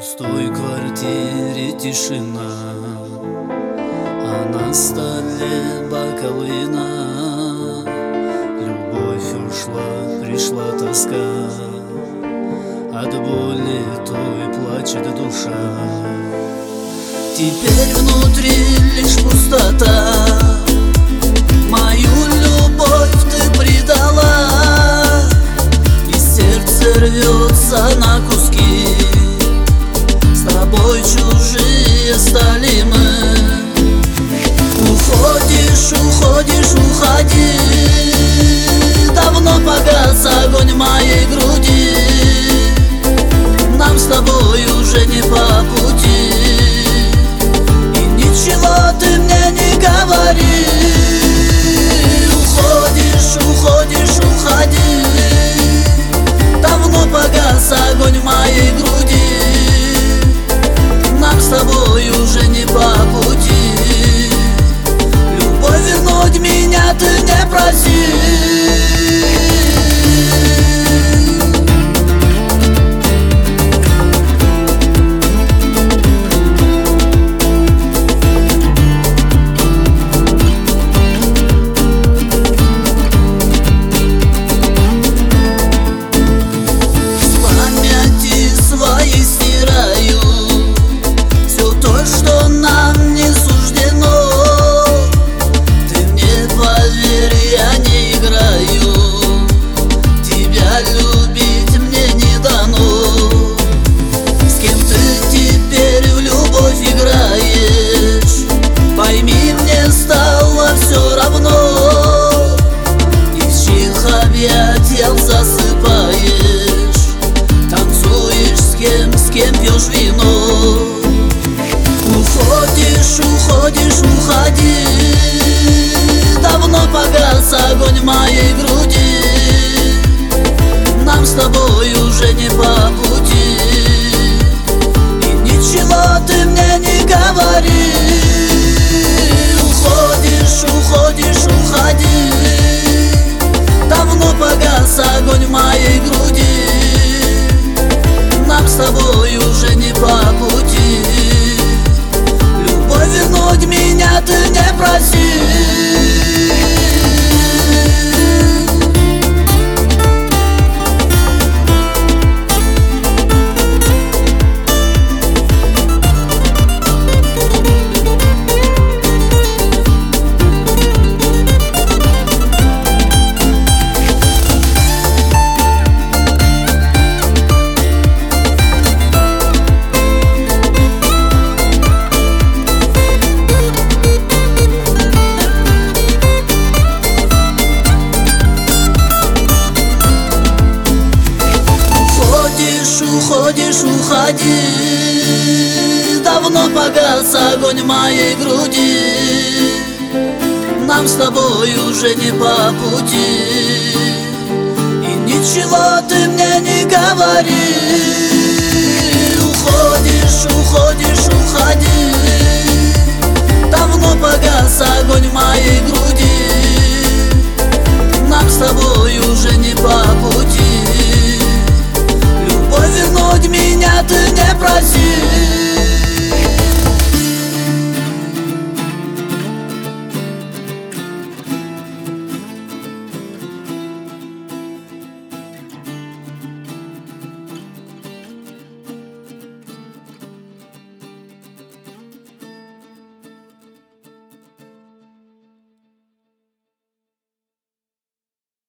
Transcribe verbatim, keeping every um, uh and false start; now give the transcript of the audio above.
пустой квартире тишина, а на столе бокалына. Любовь ушла, пришла тоска, от боли той плачет душа. Теперь внутри лишь пустота, мою любовь ты предала, и сердце рвется на куски. С тобой чужие стали мы. Уходишь, уходишь, уходи, давно погас огонь моей груди. Нам с тобой уже не по пути, и ничего ты мне не говори. Уходишь, уходишь, уходи, давно погас огонь моей груди. Нам с тобой уже не по пути, любовь вернуть меня ты не проси. Засыпаешь, танцуешь с кем, с кем пьешь вино. Уходишь, уходишь, уходи, давно погас огонь моей груди. Нам с тобой уже не по пути, и ничего ты мне не говори. Уходишь, уходишь, уходи, давно погас огонь моей груди. Нам с тобой уже не по пути, любовь вернуть меня ты не проси. Уходишь, уходи, давно погас огонь моей груди. Нам с тобой уже не по пути, и ничего ты мне не говори. Уходишь, уходишь, уходи, давно погас огонь моей груди. Нам с тобой уже не по пути, любовь вернуть меня ты не проси.